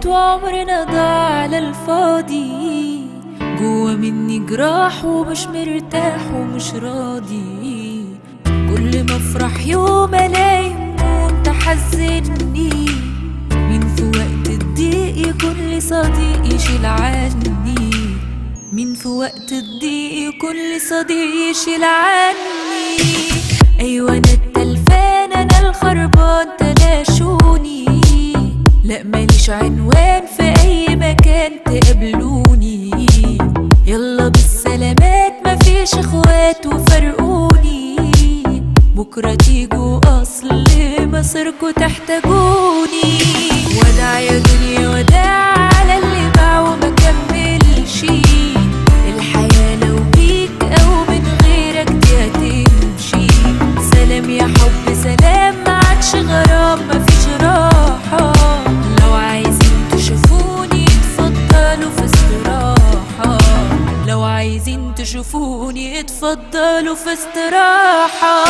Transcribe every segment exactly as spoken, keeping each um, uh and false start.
فات وعمرنا ضاع على الفاضي. جوا مني جراح ومش مرتاح ومش راضي. كل ما افرح يوم الاقي هموم تحزني. مين في وقت الضيق يكون لي صديق يشيل عني. مين في وقت الضيق يكون لي صديق يشيل عني. ايوه انا التلفان انا الخربان تلاشوني. لا ماليش عنوان في اي مكان تقابلوني. يلا بالسلامات مفيش اخوات وفرقوني. بكرة تيجوا اصل مصيركوا تحتاجوني. وداع يا دنيا وداع على اللي باع وما كملش. الحياة لو بيك او من غيرك دي هتمشي. سلام يا حب سلام معادش غرام مفيش راحة. لو عايزين تشوفوني اتفضلوا في استراحة. لو عايزين تشوفوني اتفضلوا في استراحة.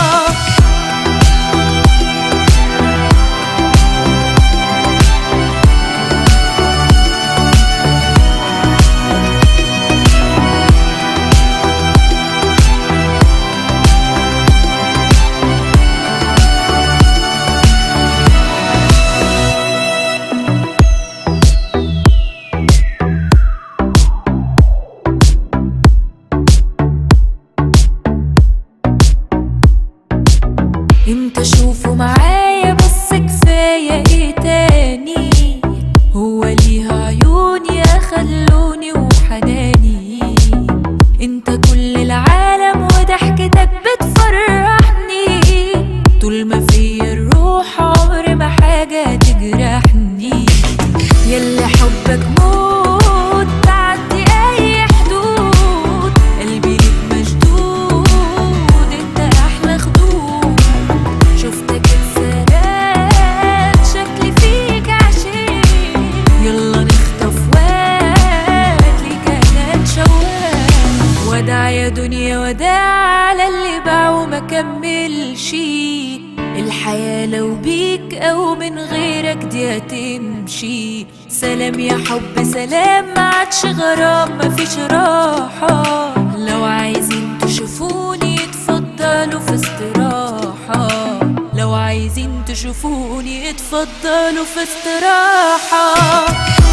امتى اشوفه معايا بس كفاية ايه تاني. هو ليها عيون يا خلوني وحناني. انت كل العالم وضحكتك بتفرحني. طول ما فيا الروح عمر ما حاجة تجرحني. ياللي حبك موت تعدي اي حدود. قلبي ليك مشدود انت احلى خدود. شفتك اتسرقت شكلي فيك عشيق. يلا نخطف واد ليك انا اتشوق. وداع يا دنيا وداع على اللي باع وما كملش. الحياة لو بيك او من غيرك دي هتمشي. سلام يا حب سلام معادش غرام مفيش راحة. لو عايزين تشوفوني اتفضلوا في استراحة. لو عايزين تشوفوني اتفضلوا في استراحة.